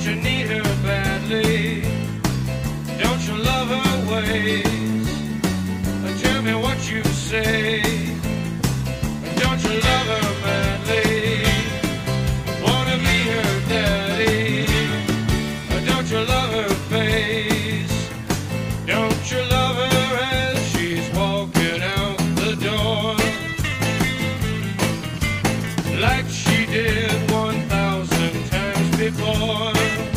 you need her badly? Don't you love her ways? Tell me what you say. Don't you love her badly? Wanna be her daddy? Don't you love her face? Don't you love her as she's walking out the door? Like she did 1,000 times before.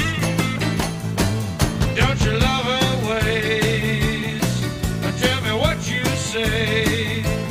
Don't you love her ways? Tell me what you say.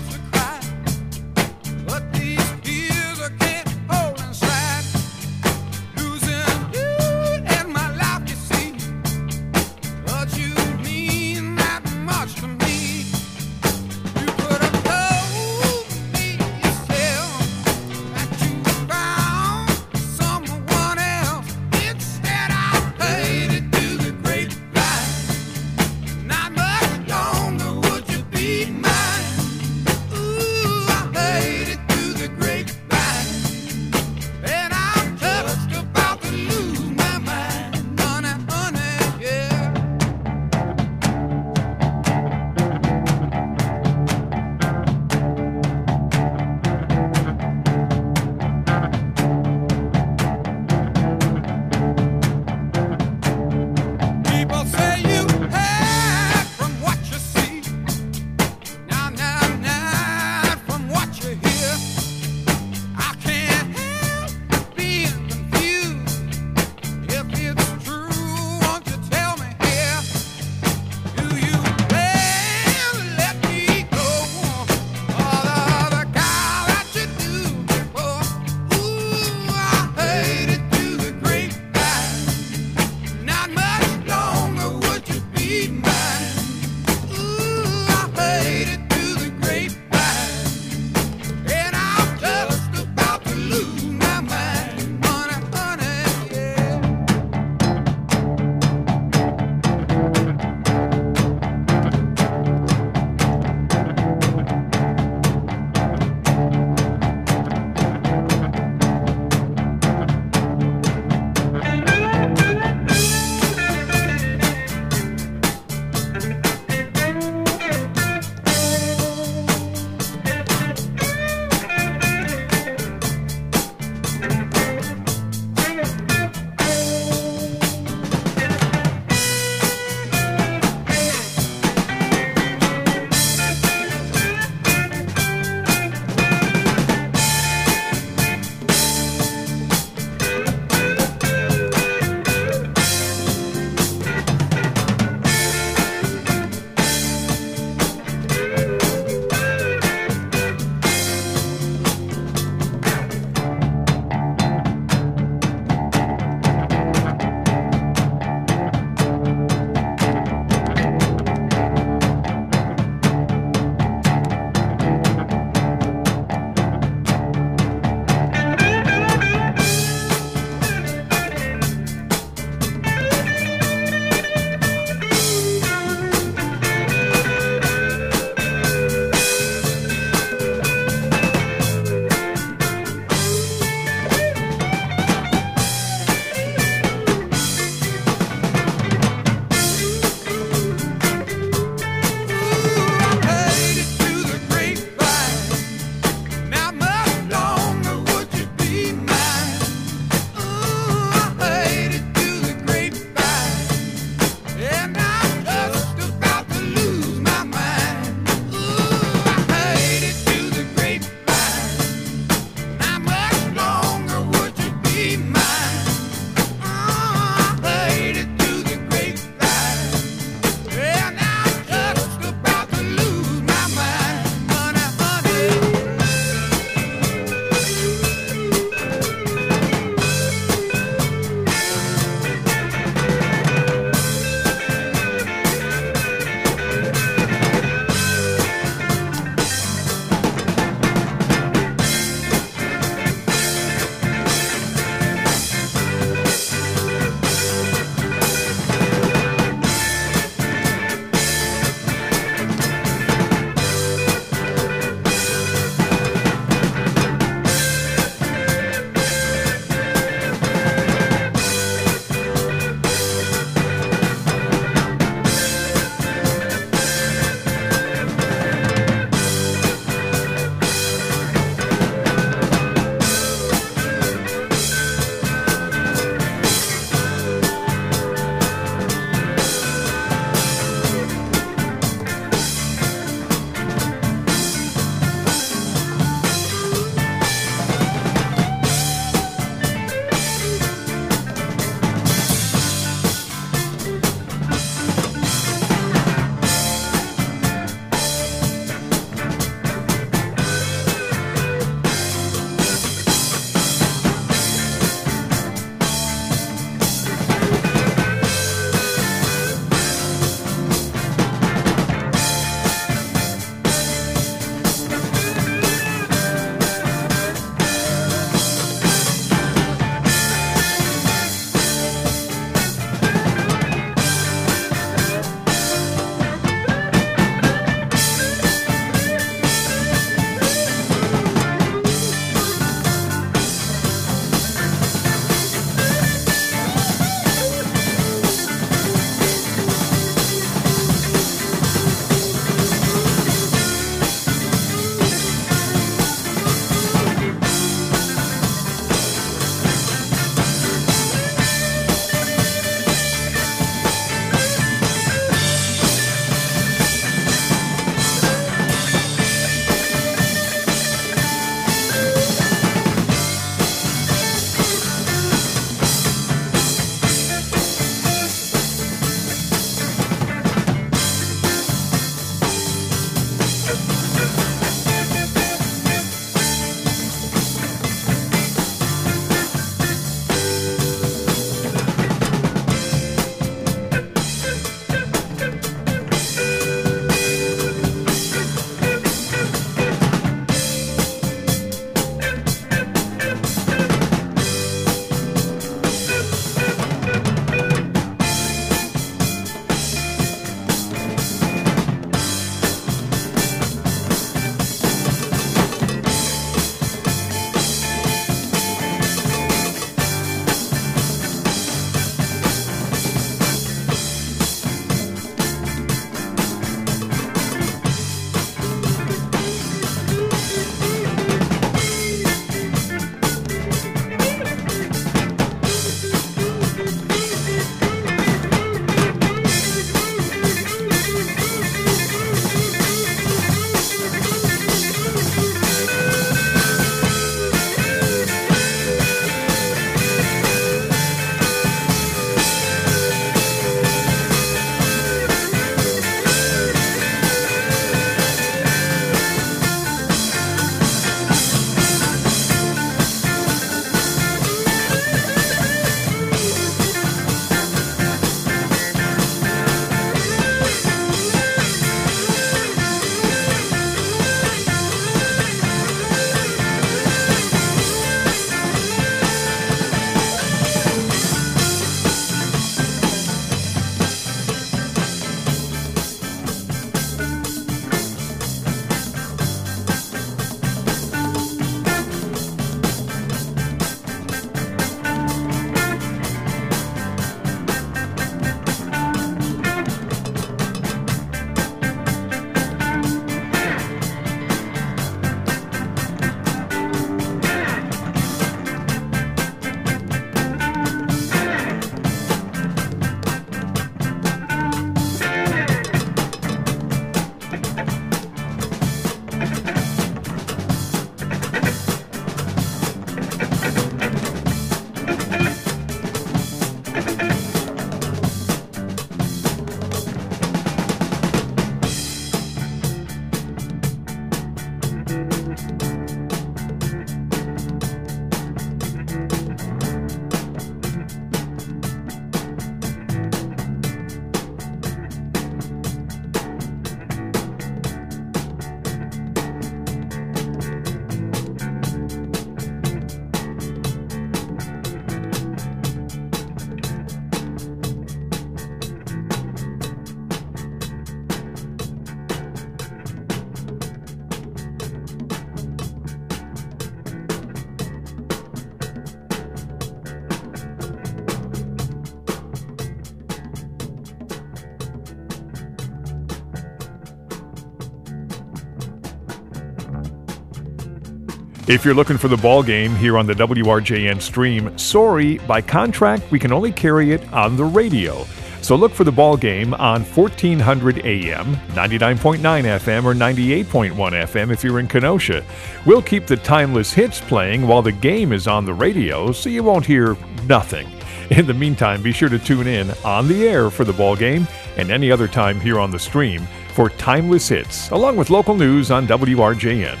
If you're looking for the ball game here on the WRJN stream, sorry, by contract, we can only carry it on the radio. So look for the ball game on 1400 AM, 99.9 FM, or 98.1 FM if you're in Kenosha. We'll keep the timeless hits playing while the game is on the radio, so you won't hear nothing. In the meantime, be sure to tune in on the air for the ball game and any other time here on the stream for timeless hits, along with local news on WRJN.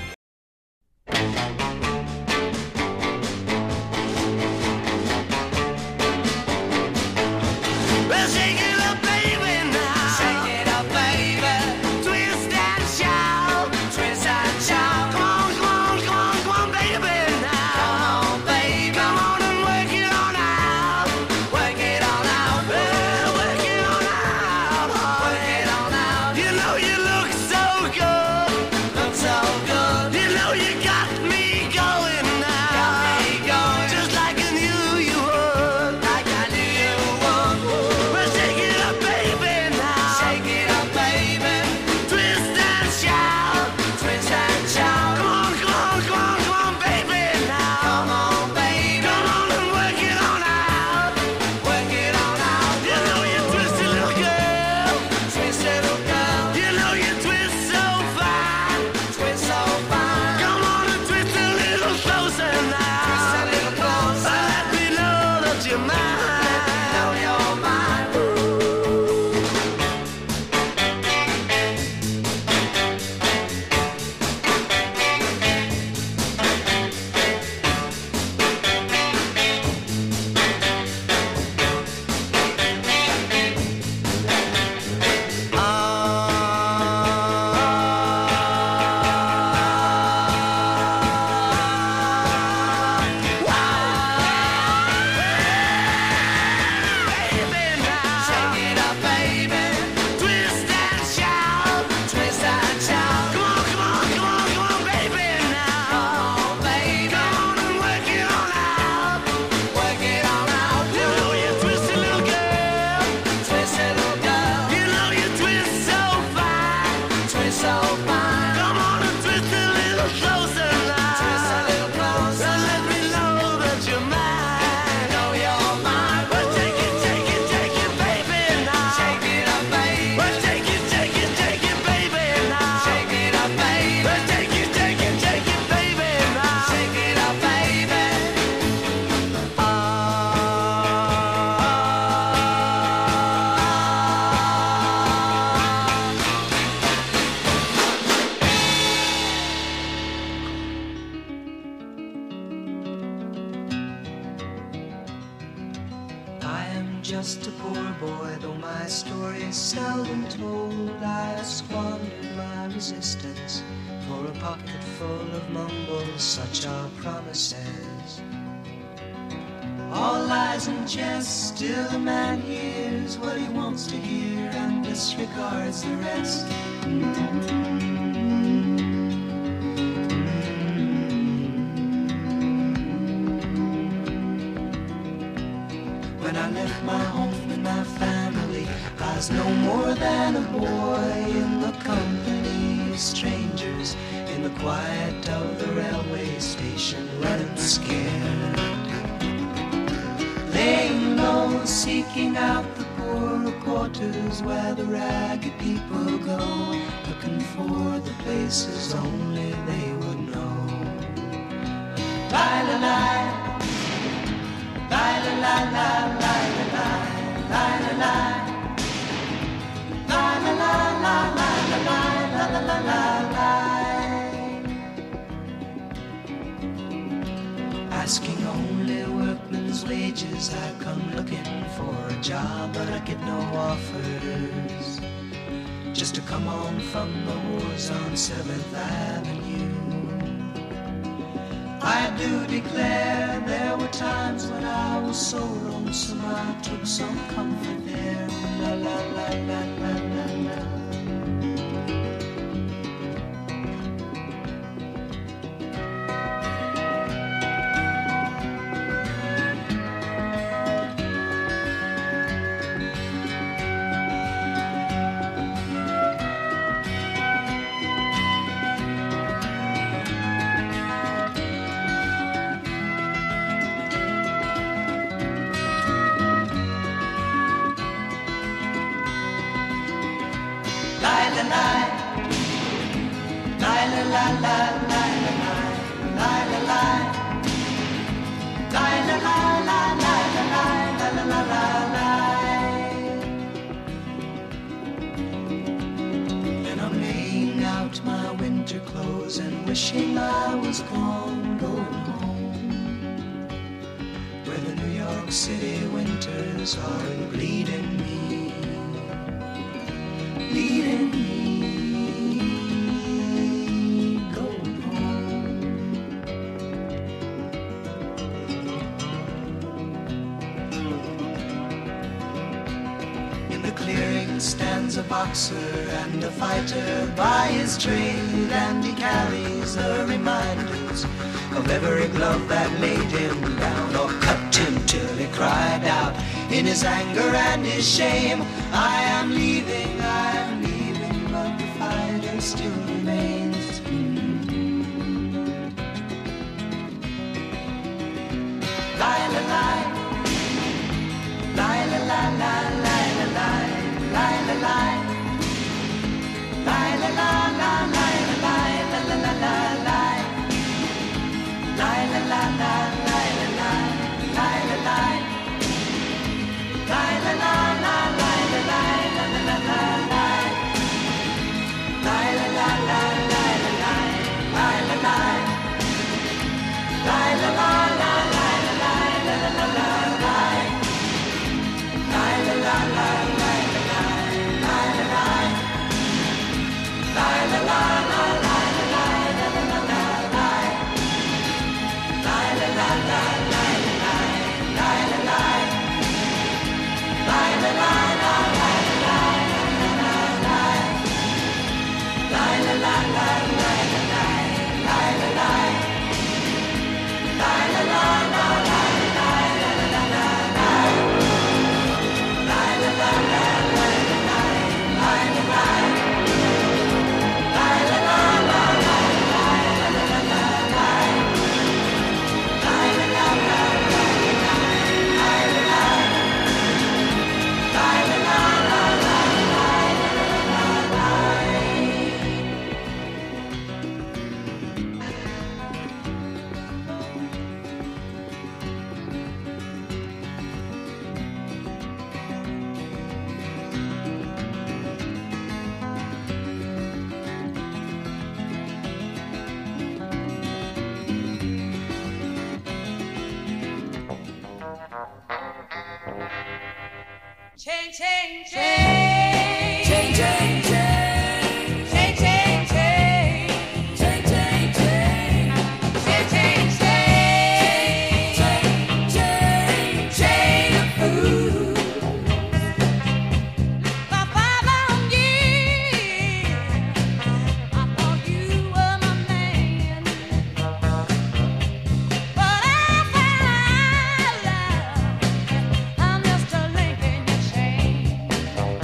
Just a poor boy, though my story is seldom told. I squandered my resistance for a pocket full of mumbles, such are promises. All lies and jest, still a man hears what he wants to hear and disregards the rest. When I left my home and my family, I was no more than a boy in the company of strangers, in the quiet of the railway station, running scared. Laying low, seeking out the poorer quarters where the ragged people go, looking for the places only they would know. Lie-la-lie, asking only workmen's wages, I come looking for a job, but I get no offers. Just to come on from the wars on 7th Avenue. I do declare there were times when I was so lonesome I took some comfort there. La la la la la la la. And I'm laying out my winter clothes and wishing I was gone, going home, where the New York City winters are bleeding me, bleeding me. Stands a boxer and a fighter by his trade, and he carries the reminders of every glove that laid him down or cut him till he cried out in his anger and his shame, I am leaving, but the fighter still remains. Lie, la, lie, lie, la, la, la, lie, la, lie. Lie, la, lie. Lie, la, la, la, lie, la, lie, la, la, la, la, lie. Lie, la, la, la, lie, la, lie, lie, la, lie. Lie, la, la, la, lie, la, lie, la, la, la, la, lie. Lie, la, la, la, lie, la, lie, lie, la, lie. Lie, la, la, la, lie, la, lie, la, la, la, la, lie. Lie, la, la, la, lie. Chain, chain, chain, chain, chain, chain, chain, chain, chain, chain, chain, chain, chain, chain, chain, chain of food. For 5 long years, I thought you were my man, but I found out I'm just a link in your chain.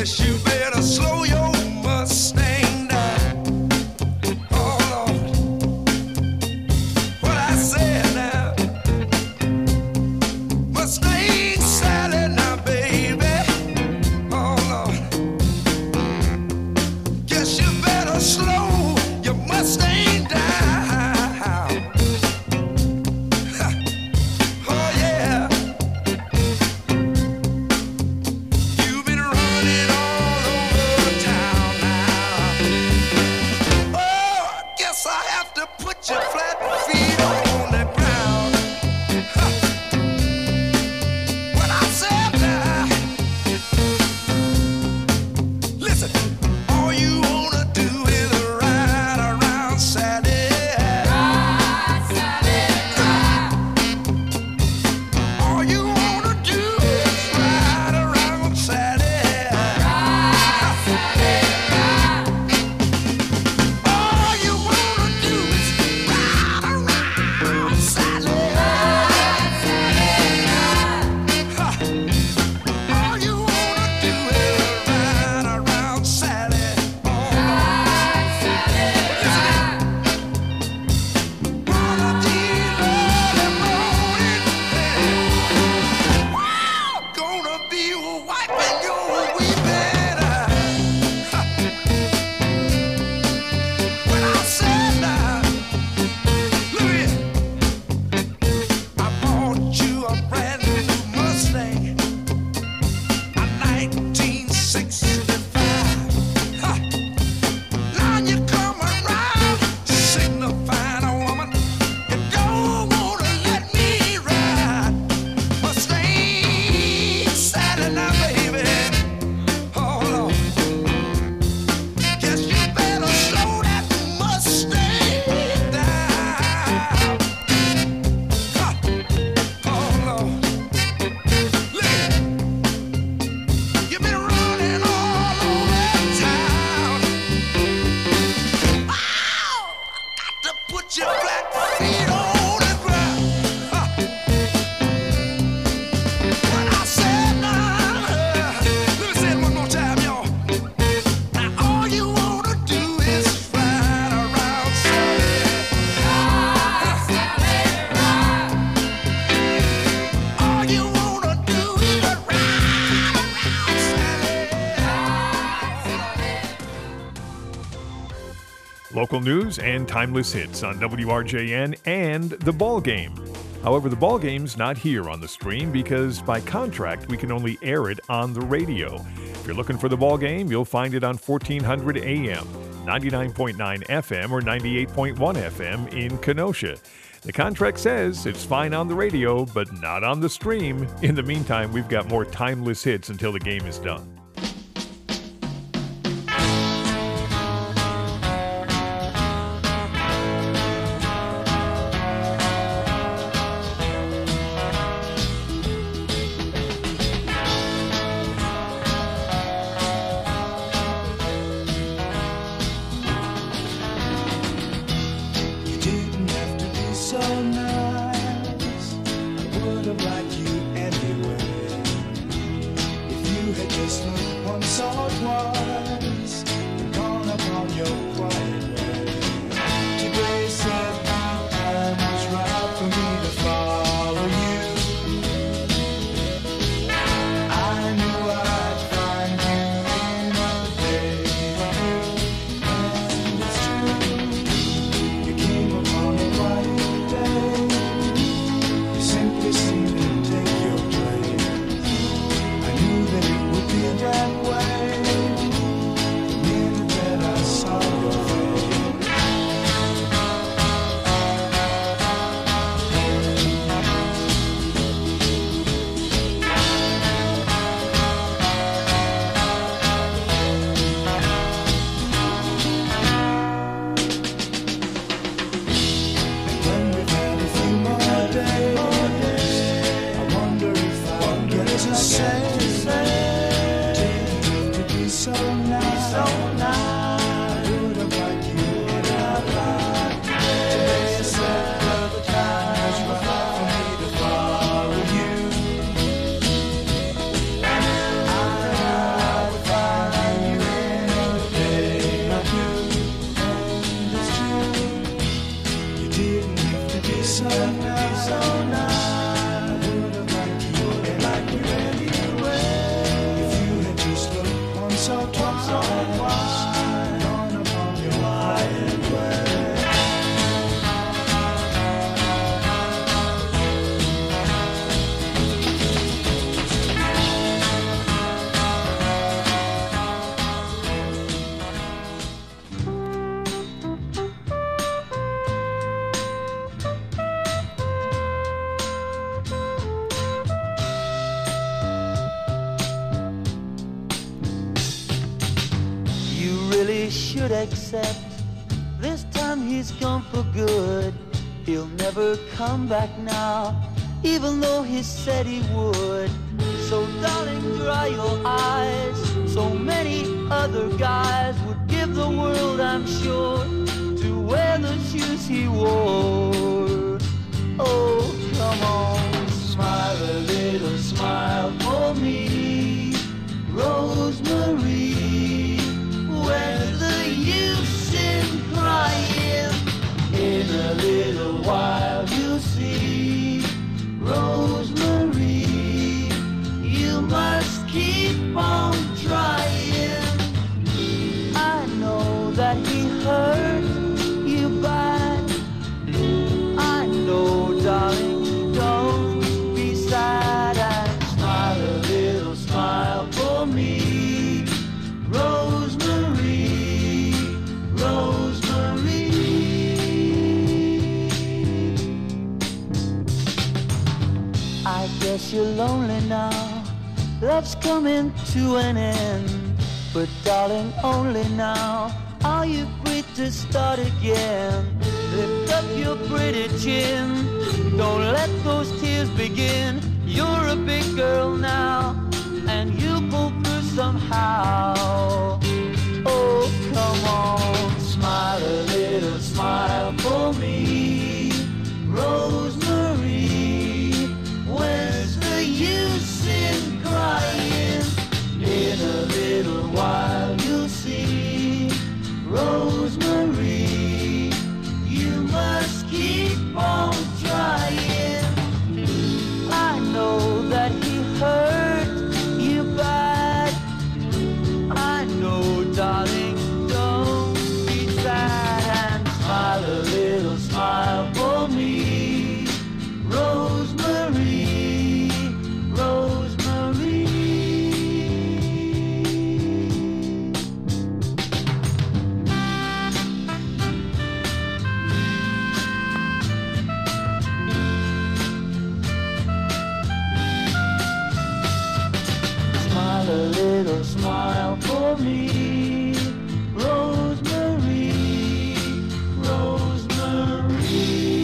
Guess you better slow your Mustang down. Oh Lord, what I said now. Mustang Sally now, baby. Oh Lord, guess you better slow your Mustang down. Oh yeah. You've been running all over town now. Oh, I guess I have to put your flat feet on the ground. Ha. What I said now. Listen, all you wanna do is ride around Sally. All you wanna do is ride around Sally. All you wanna do is ride around Sally. Ha. All you wanna do is ride around Sally. Oh, one of these early mornings, wow, gonna be wiping your weeping eye. Ha. When I said that, look here, I bought you a brand new Mustang, a 1965. Ha. Now you come around signifying a woman you don't wanna let me ride. Mustang Sally now, baby. Oh Lord, guess you better slow that Mustang down. Ha. Oh Lord, look, you've been running all over town. Ow! Got to put your flat feet on the ground. Ha. What I said now, let me say it one more time, y'all. Now all you wanna do is ride around Sally. All you wanna do is ride around Sally. Local news and timeless hits on WRJN and The Ball Game. However, The Ball Game's not here on the stream because by contract we can only air it on the radio. If you're looking for The Ball Game, you'll find it on 1400 AM, 99.9 FM, or 98.1 FM in Kenosha. The contract says it's fine on the radio, but not on the stream. In the meantime, we've got more timeless hits until the game is done. You didn't have to be so nice. I would have liked you anyway. If you had just looked once or twice and gone upon your quiet way. Today said the time was right for me to follow you. I knew I'd find you in a day, and it's true. You came upon a quiet day. You simply seemed to take your place. I knew that it would be that way. The minute that I saw your really should accept this time he's gone for good. He'll never come back now, even though he said he would. So darling, dry your eyes. So many other guys would give the world, I'm sure, to wear the shoes he wore. Oh, come on, smile a little smile for me, Rosemary. Where's the use in crying? In a little while you'll see, Rosemary, you must keep on trying. I know that he hurt you bad. I know, darling, don't be sad, and smile a little smile for me, Rosemary, Rosemary. I guess you're lonely now, love's coming to an end. But darling, only now are you free to start again. Lift up your pretty chin, don't let those tears begin. You're a big girl now, and you'll pull through somehow. Oh, come on, smile a little smile for me, Rosemary. Where's the use in crying? In a little while you'll see, Rosemary, you must keep on trying. I know that he hurt you bad. I know, darling, don't be sad, and smile a little smile for me, Rosemary, Rosemary. Smile a little smile for me, Rosemary, Rosemary.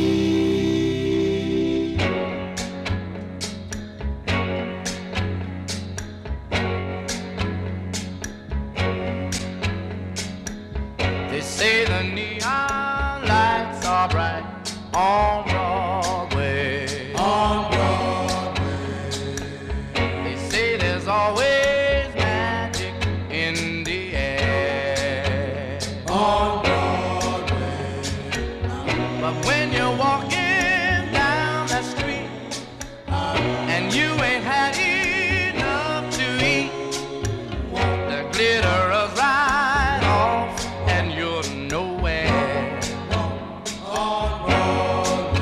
They say the neon lights are bright on Broadway. On Broadway. They say there's always magic in the air. On Broadway. But when you're walking down that street and you ain't had enough to eat, the glitter is right off and you're nowhere. On Broadway.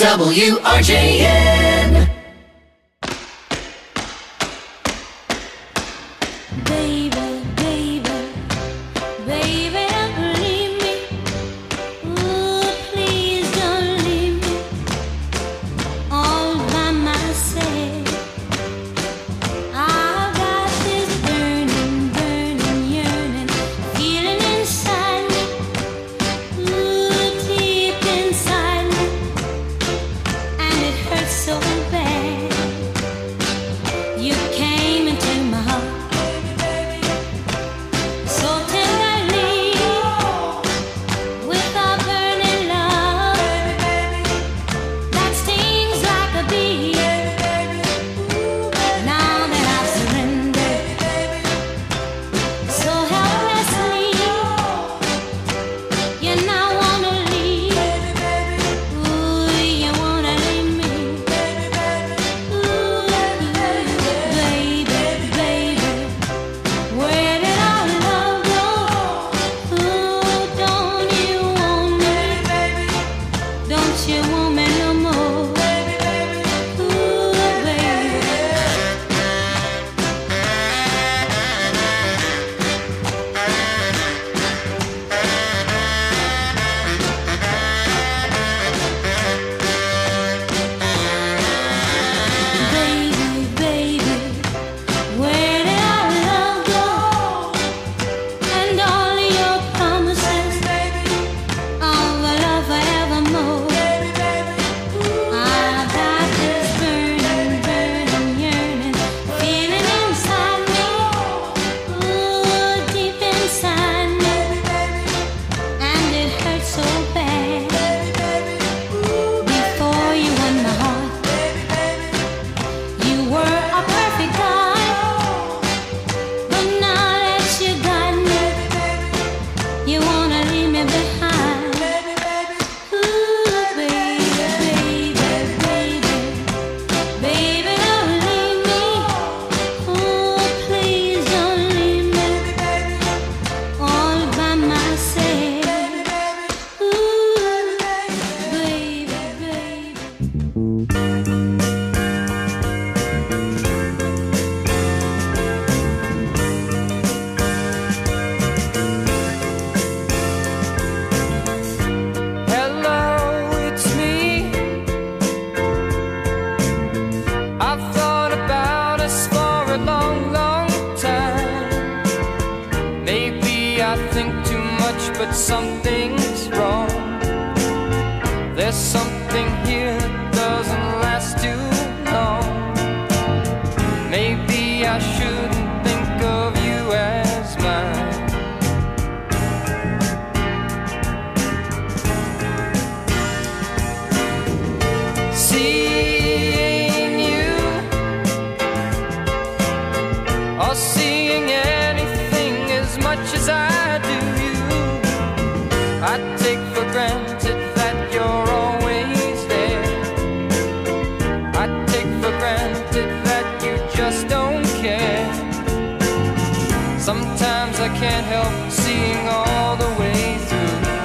WRJN. Baby, baby, baby, don't leave me. Ooh, please don't leave me all by myself. I've got this burning, burning, yearning feeling inside me. Ooh, deep inside me, and it hurts so bad. You came into my heart so tenderly with a burning love that stings like a bee. Now that I've surrendered so helplessly, you now wanna leave. Ooh, you wanna leave me. Ooh, baby, baby, where did our love go? Ooh, don't you want me? Don't you want me no more? Ooh, baby. Baby, baby, where did our love go? And all your promises of a love forevermore. I've got this burning, burning, yearning feeling inside me. Ooh, deep inside me, and it hurts so bad. Before you won my heart, you were a perfect guy, but now that you got me, you wanna leave me behind. Ooh, baby, baby, baby, baby, don't leave me. Oh, please don't leave me all by myself. Ooh, baby, baby. Hello, it's me. I've thought about us for a long, long time. Maybe I think too much, but something's wrong. There's something here that doesn't last too long. Maybe I shouldn't think of you as mine. Seeing you or seeing anything as much as I do you, I take for granted that you're always there. I take for granted that you just don't care. Sometimes I can't help seeing all the way through.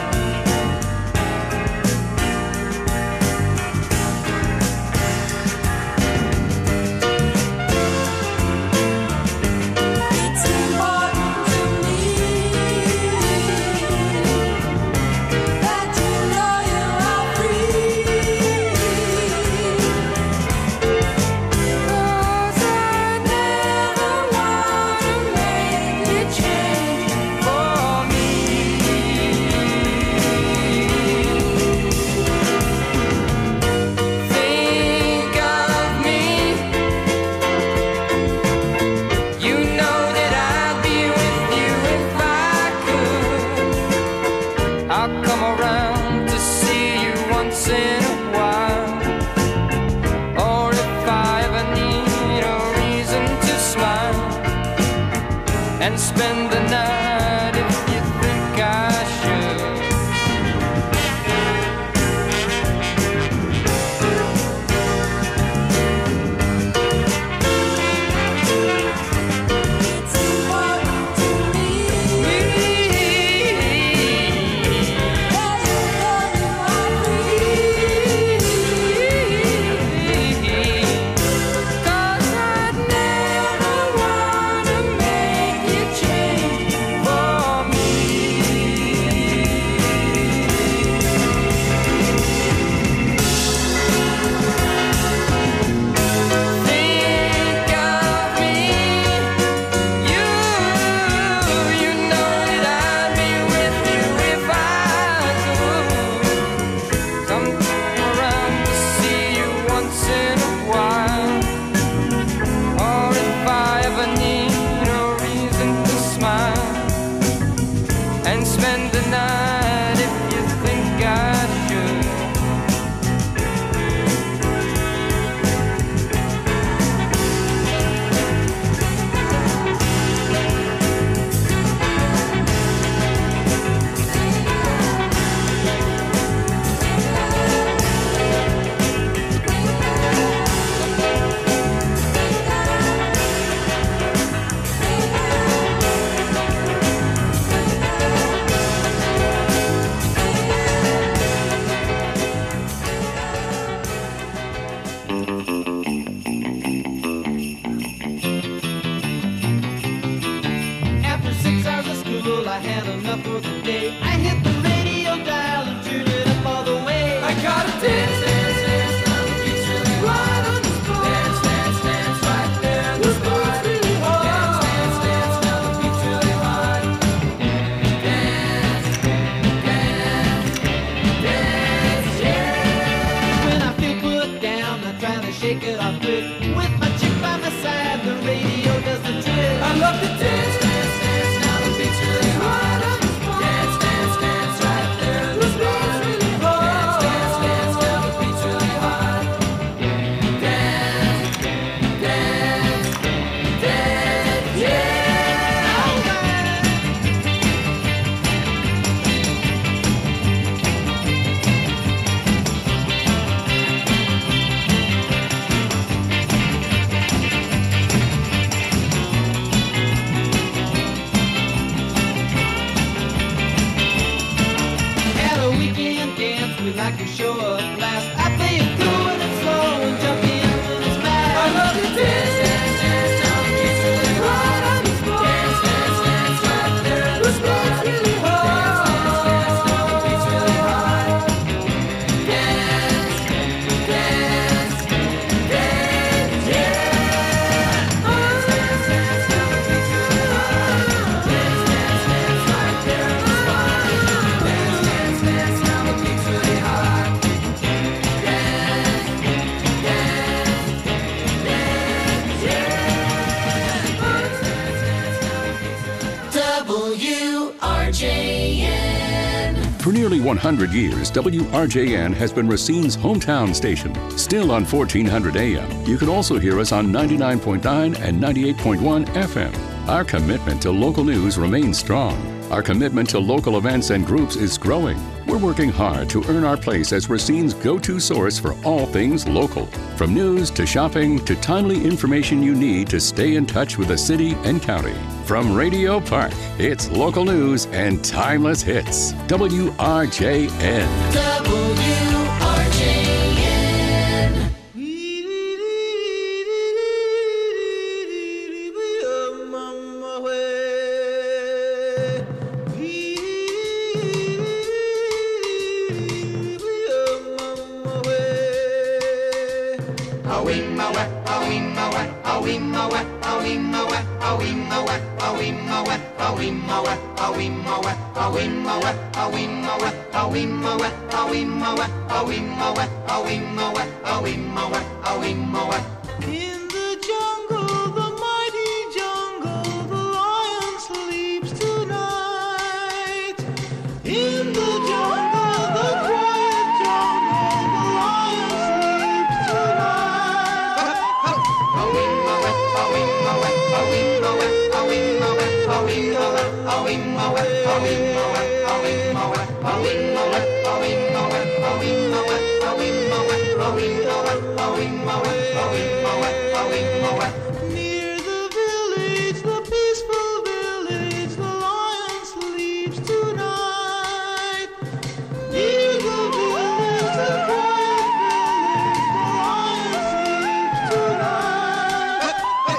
It's important to me that you know you are free. 'Cause I never wanna make you change For me, think of me. You know that I'd be with you if I could. I'll come around to see you once in a while. Or if I ever need a reason to smile and spend the night if you think I should. It's important to me that you know you are free. like you show up last. I play it cool and slow and jump in when it's mad. I love you dance, dance, dance, till the beat's really hard on this floor. Dance, dance, dance, right there in the spot. Really hard. Dance, dance, dance, till the beat's really hard. Dance, dance, dance, yeah. Dance, dance, dance, till the beat's really hard. Dance, dance, dance, right there in the spot. Dance, dance, dance, till the beat's really hard. WRJN. For nearly 100 years, WRJN has been Racine's hometown station. Still on 1400 AM, you can also hear us on 99.9 and 98.1 FM. Our commitment to local news remains strong. Our commitment to local events and groups is growing. We're working hard to earn our place as Racine's go-to source for all things local. From news to shopping to timely information you need to stay in touch with the city and county. From Radio Park, it's local news and timeless hits. WRJN. WRJN. In the jungle, the mighty jungle, the lion sleeps tonight. In the jungle, the quiet jungle, the lion sleeps tonight. Near the village, the peaceful village, the lion sleeps tonight. Near the village, the quiet village, the lion sleeps tonight.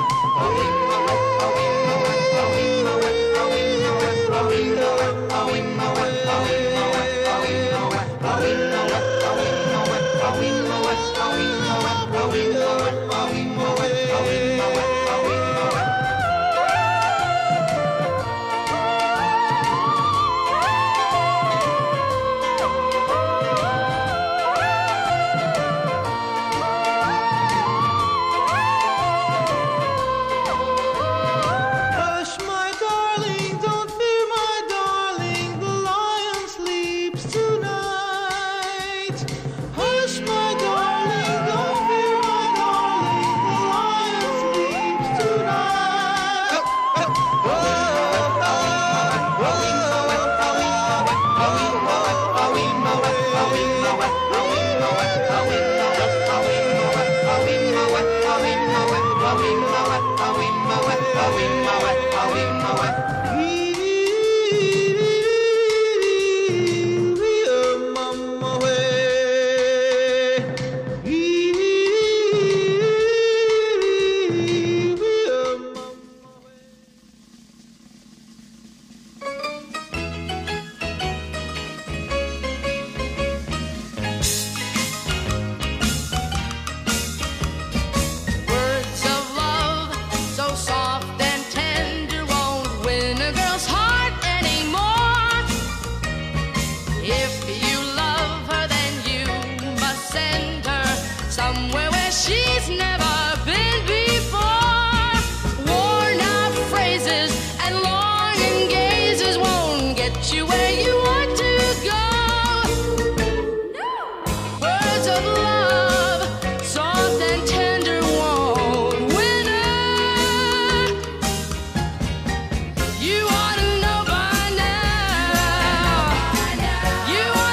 Hush, my darling, don't fear, my darling, the lion sleeps tonight. Hush, my darling, don't fear, my darling, the lion sleeps tonight. Words of love, so soft and tender, won't win a girl's heart anymore. If you love her, then you must send her somewhere where she's never been before. Worn out phrases and longing gazes won't get you where you want to go. Words of love, soft and tender, won't win her. You ought to know by now. You ought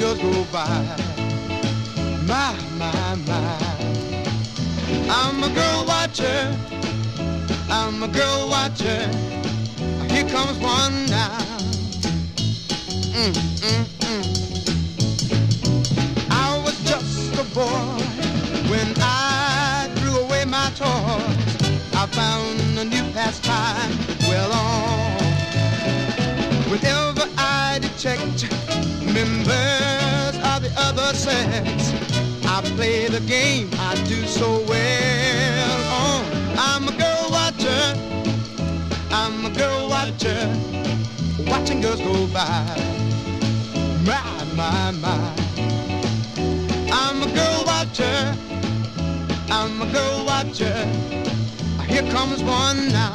girls go by. My, my, my. I'm a girl watcher. I'm a girl watcher. Here comes one now. I was just a boy when I threw away my toys. I found a new pastime well on. Whenever I detect members of the other sex, I play the game I do so well on. I'm a girl watcher. I'm a girl watcher. Watching girls go by. My, my, my. I'm a girl watcher. I'm a girl watcher. Here comes one now.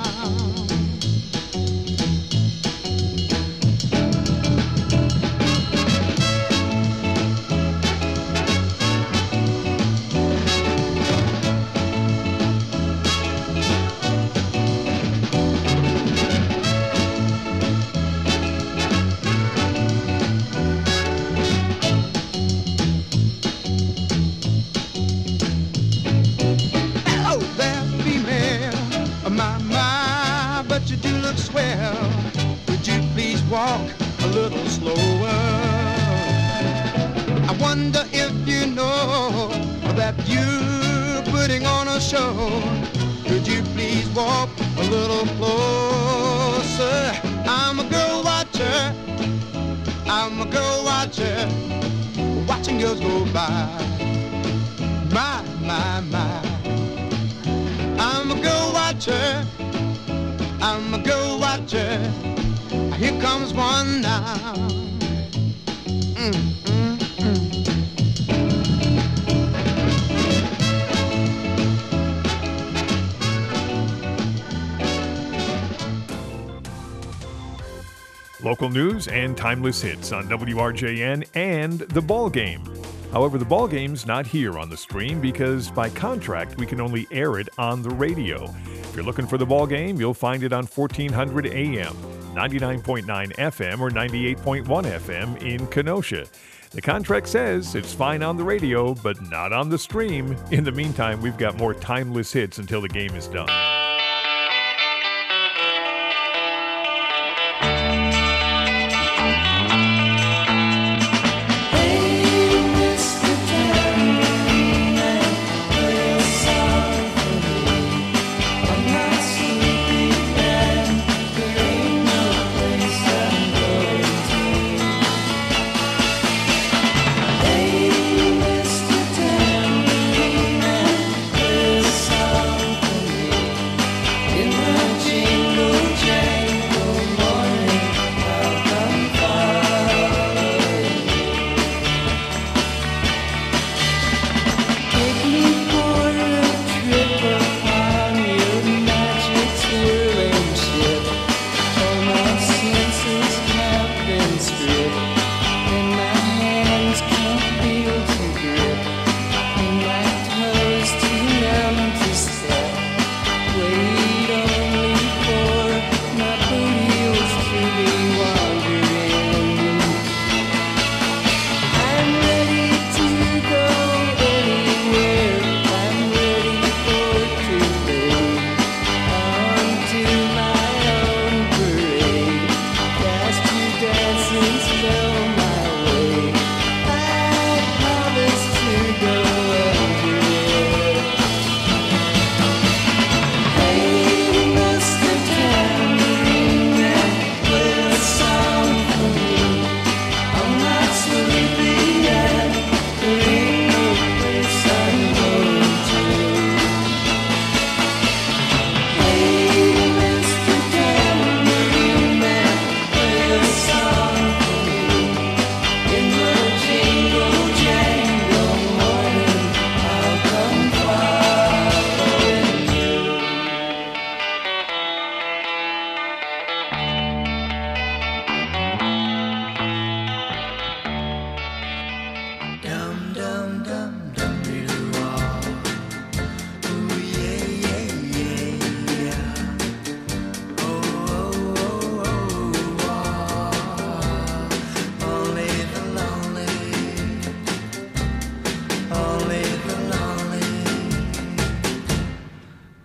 Swell, would you please walk a little slower? I wonder if you know that you're putting on a show. Could you please walk a little closer? I'm a girl watcher. I'm a girl watcher. Watching girls go by. My, my, my. I'm a girl watcher. I'm a girl watcher. Here comes one now. Local news and timeless hits on WRJN and The Ball Game. However, The Ball Game's not here on the stream because by contract we can only air it on the radio. If you're looking for The Ball Game, you'll find it on 1400 AM, 99.9 FM, or 98.1 FM in Kenosha. The contract says it's fine on the radio, but not on the stream. In the meantime, we've got more timeless hits until the game is done.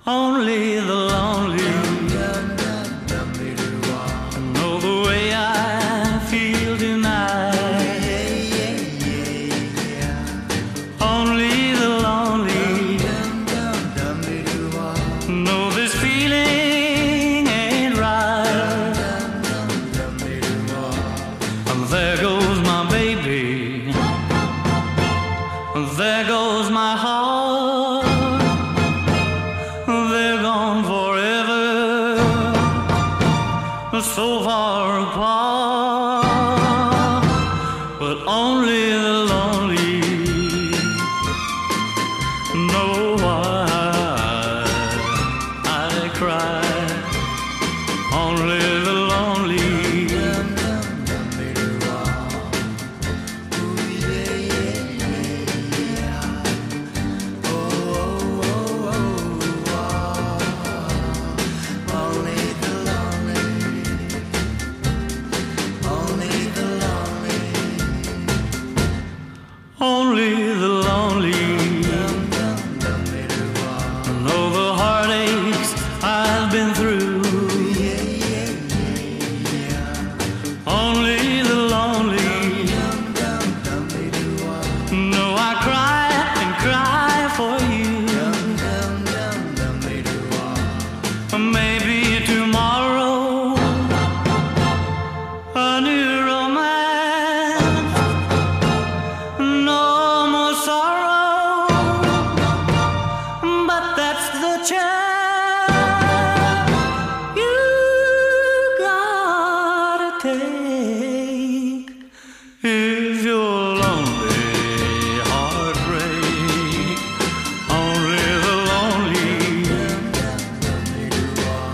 Only the lonely know the way I feel tonight. Only the lonely know this feeling ain't right. And there goes my baby, there goes my heart. They're gone forever, so far apart. But only the lonely know